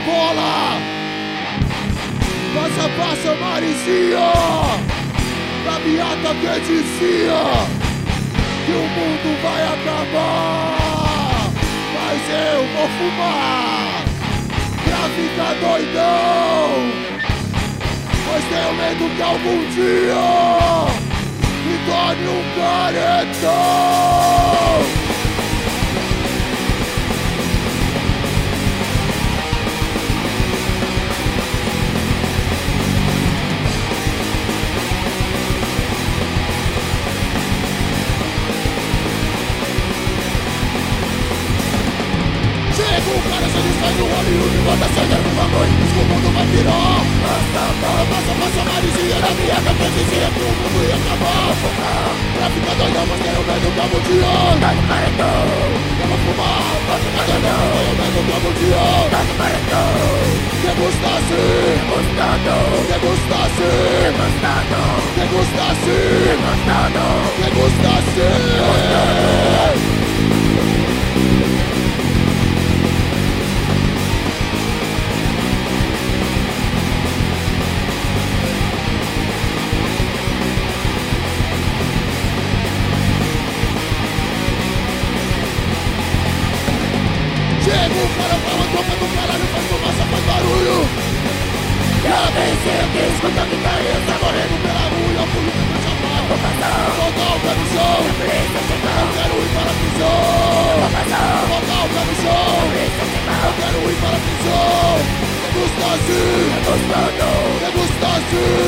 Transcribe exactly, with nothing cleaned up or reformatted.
bola. Passa, passa, Marizinha. Gaviota que dizia que o mundo vai acabar, mas eu vou fumar pra ficar doidão, pois tenho medo que algum dia me torne um caretão. Chega o cara, já sai do Hollywood, bota sangue no bagulho, diz que o mundo vai virar. Passa, passa, passa, Marizinha na minha cabeça, dizia que o mundo ia acabar. Pra ficar doidão, mas tenho medo que algum dia tá no caretão. Eu vou fumar, pra ficar doidão, tenho medo que algum dia tá no caretão. Degustasse, degustado, degustasse, degustado, degustasse, degustado, degustasse, degustado. Chega o cara, fala, toca do caralho, faz fumaça, faz barulho. E a vencer que escuta que caiu, saboreando pela rua, a polícia vai chamar. Vou passar, vou voltar o pé no chão. A polícia chegar, eu quero ir para a prisão. Vou passar, vou voltar o pé no chão. A polícia chegar, eu quero ir para a prisão. Degustasse, degustado, degustasse.